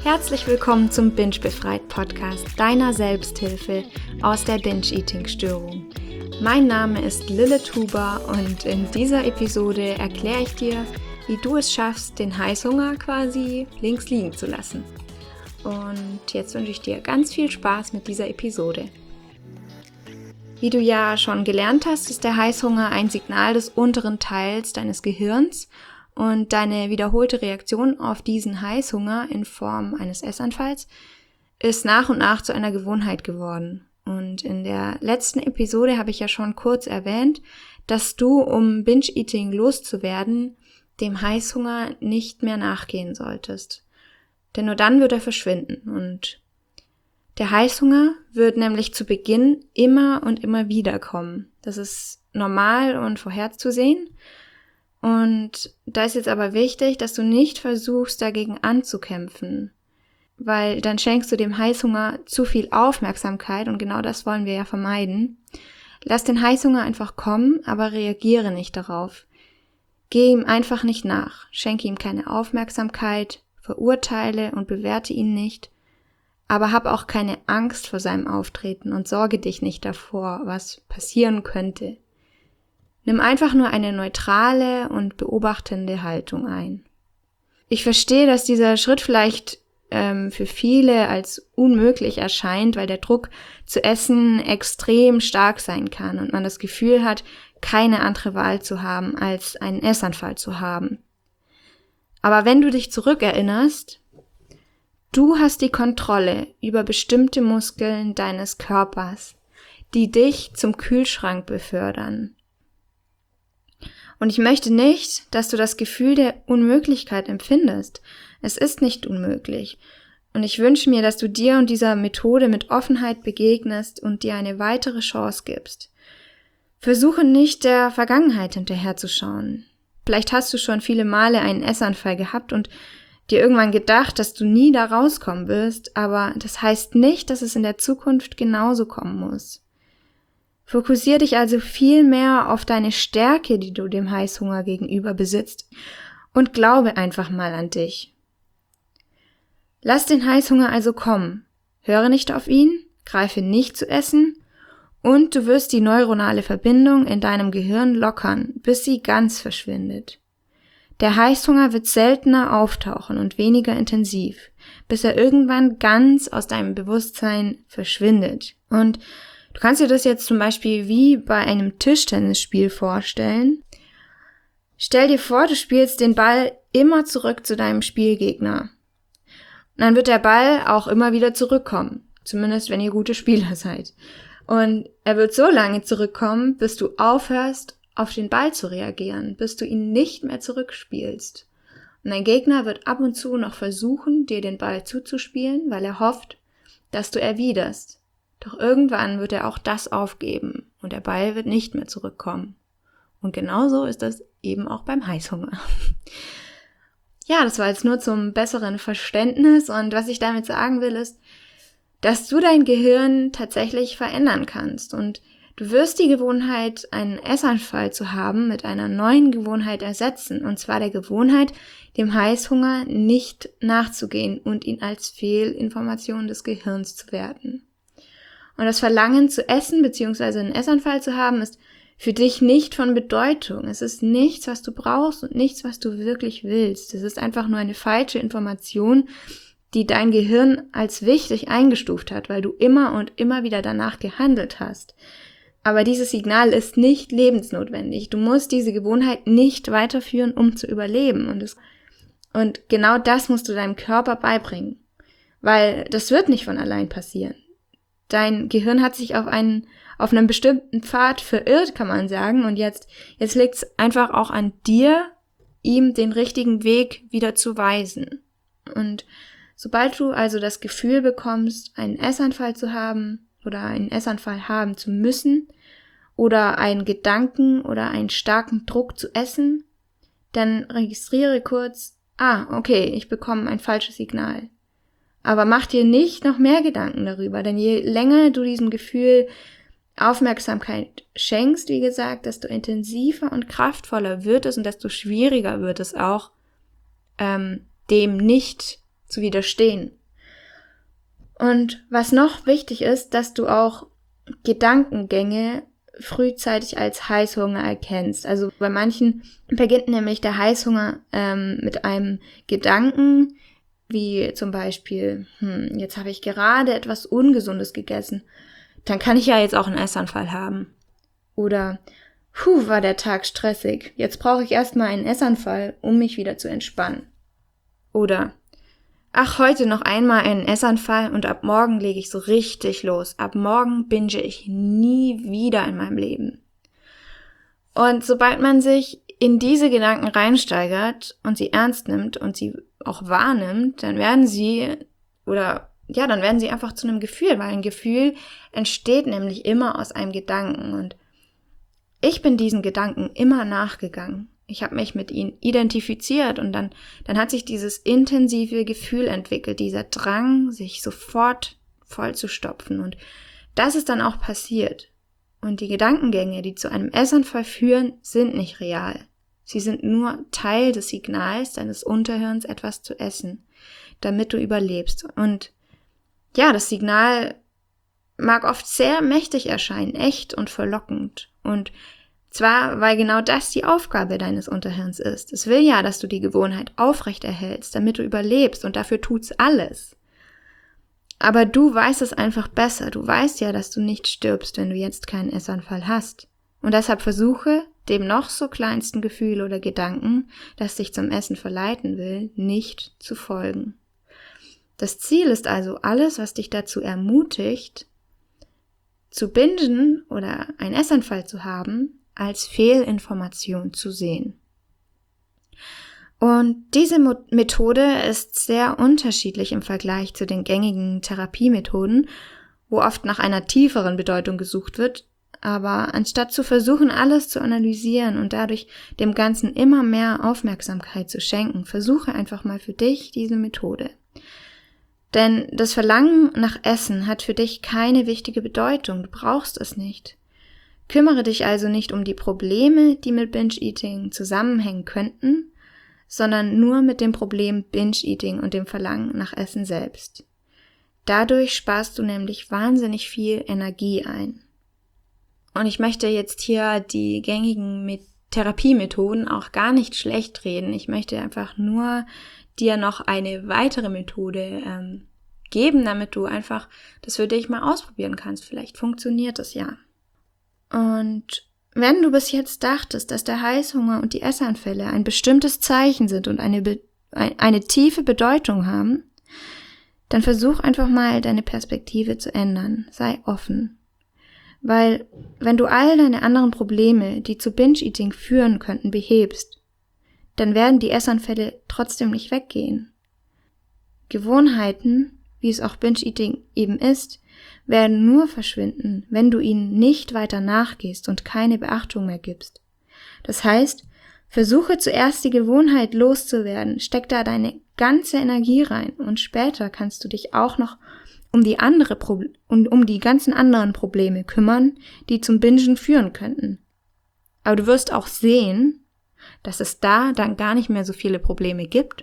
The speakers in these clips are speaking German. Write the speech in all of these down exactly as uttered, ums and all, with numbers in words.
Herzlich willkommen zum Binge Befreit Podcast, deiner Selbsthilfe aus der Binge-Eating-Störung. Mein Name ist Lilith Huber und in dieser Episode erkläre ich dir, wie du es schaffst, den Heißhunger quasi links liegen zu lassen. Und jetzt wünsche ich dir ganz viel Spaß mit dieser Episode. Wie du ja schon gelernt hast, ist der Heißhunger ein Signal des unteren Teils deines Gehirns und deine wiederholte Reaktion auf diesen Heißhunger in Form eines Essanfalls ist nach und nach zu einer Gewohnheit geworden. Und in der letzten Episode habe ich ja schon kurz erwähnt, dass du, um Binge-Eating loszuwerden, dem Heißhunger nicht mehr nachgehen solltest. Denn nur dann wird er verschwinden. Und der Heißhunger wird nämlich zu Beginn immer und immer wieder kommen. Das ist normal und vorherzusehen. Und da ist jetzt aber wichtig, dass du nicht versuchst, dagegen anzukämpfen, weil dann schenkst du dem Heißhunger zu viel Aufmerksamkeit und genau das wollen wir ja vermeiden. Lass den Heißhunger einfach kommen, aber reagiere nicht darauf. Geh ihm einfach nicht nach, schenke ihm keine Aufmerksamkeit, verurteile und bewerte ihn nicht, aber hab auch keine Angst vor seinem Auftreten und sorge dich nicht davor, was passieren könnte. Nimm einfach nur eine neutrale und beobachtende Haltung ein. Ich verstehe, dass dieser Schritt vielleicht ähm, für viele als unmöglich erscheint, weil der Druck zu essen extrem stark sein kann und man das Gefühl hat, keine andere Wahl zu haben, als einen Essanfall zu haben. Aber wenn du dich zurückerinnerst, du hast die Kontrolle über bestimmte Muskeln deines Körpers, die dich zum Kühlschrank befördern. Und ich möchte nicht, dass du das Gefühl der Unmöglichkeit empfindest. Es ist nicht unmöglich. Und ich wünsche mir, dass du dir und dieser Methode mit Offenheit begegnest und dir eine weitere Chance gibst. Versuche nicht, der Vergangenheit hinterherzuschauen. Vielleicht hast du schon viele Male einen Essanfall gehabt und dir irgendwann gedacht, dass du nie da rauskommen wirst, aber das heißt nicht, dass es in der Zukunft genauso kommen muss. Fokussiere dich also viel mehr auf deine Stärke, die du dem Heißhunger gegenüber besitzt, und glaube einfach mal an dich. Lass den Heißhunger also kommen. Höre nicht auf ihn, greife nicht zu essen und du wirst die neuronale Verbindung in deinem Gehirn lockern, bis sie ganz verschwindet. Der Heißhunger wird seltener auftauchen und weniger intensiv, bis er irgendwann ganz aus deinem Bewusstsein verschwindet. Und du kannst dir das jetzt zum Beispiel wie bei einem Tischtennisspiel vorstellen. Stell dir vor, du spielst den Ball immer zurück zu deinem Spielgegner. Und dann wird der Ball auch immer wieder zurückkommen, zumindest wenn ihr gute Spieler seid. Und er wird so lange zurückkommen, bis du aufhörst, auf den Ball zu reagieren, bis du ihn nicht mehr zurückspielst. Und dein Gegner wird ab und zu noch versuchen, dir den Ball zuzuspielen, weil er hofft, dass du erwiderst. Doch irgendwann wird er auch das aufgeben und der Ball wird nicht mehr zurückkommen. Und genauso ist das eben auch beim Heißhunger. Ja, das war jetzt nur zum besseren Verständnis und was ich damit sagen will ist, dass du dein Gehirn tatsächlich verändern kannst und du wirst die Gewohnheit, einen Essanfall zu haben, mit einer neuen Gewohnheit ersetzen, und zwar der Gewohnheit, dem Heißhunger nicht nachzugehen und ihn als Fehlinformation des Gehirns zu werten. Und das Verlangen zu essen bzw. einen Essanfall zu haben, ist für dich nicht von Bedeutung. Es ist nichts, was du brauchst und nichts, was du wirklich willst. Es ist einfach nur eine falsche Information, die dein Gehirn als wichtig eingestuft hat, weil du immer und immer wieder danach gehandelt hast. Aber dieses Signal ist nicht lebensnotwendig. Du musst diese Gewohnheit nicht weiterführen, um zu überleben. Und, es, und genau das musst du deinem Körper beibringen, weil das wird nicht von allein passieren. Dein Gehirn hat sich auf einen, auf einen bestimmten Pfad verirrt, kann man sagen. Und jetzt, jetzt liegt es einfach auch an dir, ihm den richtigen Weg wieder zu weisen. Und sobald du also das Gefühl bekommst, einen Essanfall zu haben oder einen Essanfall haben zu müssen oder einen Gedanken oder einen starken Druck zu essen, dann registriere kurz, ah, okay, ich bekomme ein falsches Signal. Aber mach dir nicht noch mehr Gedanken darüber, denn je länger du diesem Gefühl Aufmerksamkeit schenkst, wie gesagt, desto intensiver und kraftvoller wird es und desto schwieriger wird es auch, ähm, dem nicht zu widerstehen. Und was noch wichtig ist, dass du auch Gedankengänge frühzeitig als Heißhunger erkennst. Also bei manchen beginnt nämlich der Heißhunger ähm, mit einem Gedanken, wie zum Beispiel, hm, jetzt habe ich gerade etwas Ungesundes gegessen, dann kann ich ja jetzt auch einen Essanfall haben. Oder, puh, war der Tag stressig, jetzt brauche ich erstmal einen Essanfall, um mich wieder zu entspannen. Oder, ach, heute noch einmal einen Essanfall und ab morgen lege ich so richtig los. Ab morgen binge ich nie wieder in meinem Leben. Und sobald man sich in diese Gedanken reinsteigert und sie ernst nimmt und sie auch wahrnimmt, dann werden sie, oder ja, dann werden sie einfach zu einem Gefühl, weil ein Gefühl entsteht nämlich immer aus einem Gedanken. Und ich bin diesen Gedanken immer nachgegangen. Ich habe mich mit ihnen identifiziert und dann, dann hat sich dieses intensive Gefühl entwickelt, dieser Drang, sich sofort voll zu stopfen. Und das ist dann auch passiert. Und die Gedankengänge, die zu einem Essanfall führen, sind nicht real. Sie sind nur Teil des Signals deines Unterhirns, etwas zu essen, damit du überlebst. Und ja, das Signal mag oft sehr mächtig erscheinen, echt und verlockend. Und zwar, weil genau das die Aufgabe deines Unterhirns ist. Es will ja, dass du die Gewohnheit aufrechterhältst, damit du überlebst, und dafür tut's alles. Aber du weißt es einfach besser. Du weißt ja, dass du nicht stirbst, wenn du jetzt keinen Essanfall hast. Und deshalb versuche, dem noch so kleinsten Gefühl oder Gedanken, das dich zum Essen verleiten will, nicht zu folgen. Das Ziel ist also, alles, was dich dazu ermutigt, zu bingen oder einen Essanfall zu haben, als Fehlinformation zu sehen. Und diese Mo- Methode ist sehr unterschiedlich im Vergleich zu den gängigen Therapiemethoden, wo oft nach einer tieferen Bedeutung gesucht wird. Aber anstatt zu versuchen, alles zu analysieren und dadurch dem Ganzen immer mehr Aufmerksamkeit zu schenken, versuche einfach mal für dich diese Methode. Denn das Verlangen nach Essen hat für dich keine wichtige Bedeutung, du brauchst es nicht. Kümmere dich also nicht um die Probleme, die mit Binge-Eating zusammenhängen könnten, sondern nur mit dem Problem Binge-Eating und dem Verlangen nach Essen selbst. Dadurch sparst du nämlich wahnsinnig viel Energie ein. Und ich möchte jetzt hier die gängigen Therapiemethoden auch gar nicht schlecht reden. Ich möchte einfach nur dir noch eine weitere Methode ähm, geben, damit du einfach das für dich mal ausprobieren kannst. Vielleicht funktioniert das ja. Und wenn du bis jetzt dachtest, dass der Heißhunger und die Essanfälle ein bestimmtes Zeichen sind und eine, Be- eine tiefe Bedeutung haben, dann versuch einfach mal deine Perspektive zu ändern. Sei offen. Weil, wenn du all deine anderen Probleme, die zu Binge-Eating führen könnten, behebst, dann werden die Essanfälle trotzdem nicht weggehen. Gewohnheiten, wie es auch Binge-Eating eben ist, werden nur verschwinden, wenn du ihnen nicht weiter nachgehst und keine Beachtung mehr gibst. Das heißt, versuche zuerst die Gewohnheit loszuwerden, steck da deine ganze Energie rein und später kannst du dich auch noch um die andere Pro- und um die ganzen anderen Probleme kümmern, die zum Bingen führen könnten. Aber du wirst auch sehen, dass es da dann gar nicht mehr so viele Probleme gibt.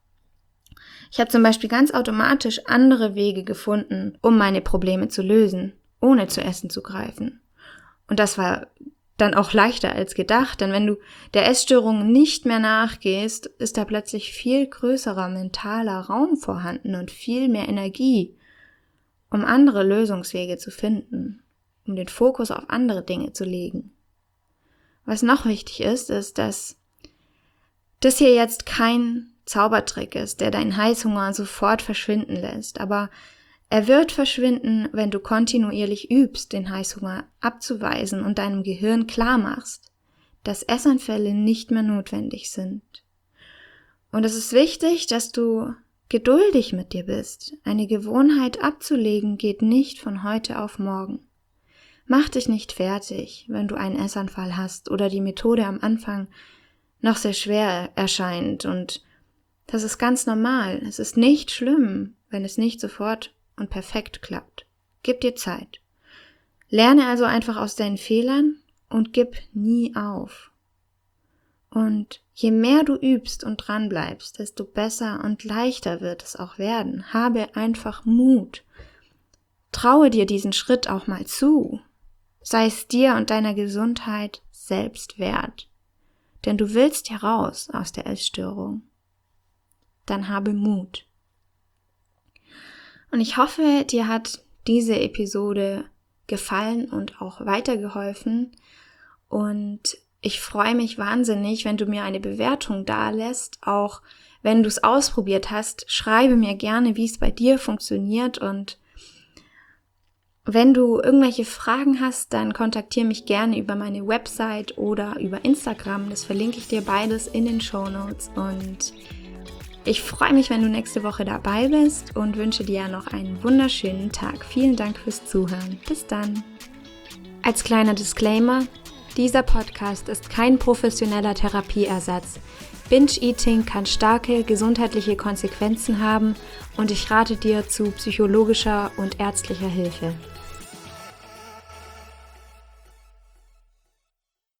Ich habe zum Beispiel ganz automatisch andere Wege gefunden, um meine Probleme zu lösen, ohne zu Essen zu greifen. Und das war dann auch leichter als gedacht, denn wenn du der Essstörung nicht mehr nachgehst, ist da plötzlich viel größerer mentaler Raum vorhanden und viel mehr Energie, um andere Lösungswege zu finden, um den Fokus auf andere Dinge zu legen. Was noch wichtig ist, ist, dass das hier jetzt kein Zaubertrick ist, der deinen Heißhunger sofort verschwinden lässt, aber er wird verschwinden, wenn du kontinuierlich übst, den Heißhunger abzuweisen und deinem Gehirn klar machst, dass Essanfälle nicht mehr notwendig sind. Und es ist wichtig, dass du geduldig mit dir bist. Eine Gewohnheit abzulegen geht nicht von heute auf morgen. Mach dich nicht fertig, wenn du einen Essanfall hast oder die Methode am Anfang noch sehr schwer erscheint, und das ist ganz normal. Es ist nicht schlimm, wenn es nicht sofort und perfekt klappt. Gib dir Zeit. Lerne also einfach aus deinen Fehlern und gib nie auf. Und je mehr du übst und dran bleibst, desto besser und leichter wird es auch werden. Habe einfach Mut. Traue dir diesen Schritt auch mal zu. Sei es dir und deiner Gesundheit selbst wert. Denn du willst ja raus aus der Essstörung. Dann habe Mut. Und ich hoffe, dir hat diese Episode gefallen und auch weitergeholfen. Und ich freue mich wahnsinnig, wenn du mir eine Bewertung dalässt. Auch wenn du es ausprobiert hast, schreibe mir gerne, wie es bei dir funktioniert. Und wenn du irgendwelche Fragen hast, dann kontaktiere mich gerne über meine Website oder über Instagram. Das verlinke ich dir beides in den Shownotes. Und ich freue mich, wenn du nächste Woche dabei bist und wünsche dir noch einen wunderschönen Tag. Vielen Dank fürs Zuhören. Bis dann. Als kleiner Disclaimer: Dieser Podcast ist kein professioneller Therapieersatz. Binge-Eating kann starke gesundheitliche Konsequenzen haben und ich rate dir zu psychologischer und ärztlicher Hilfe.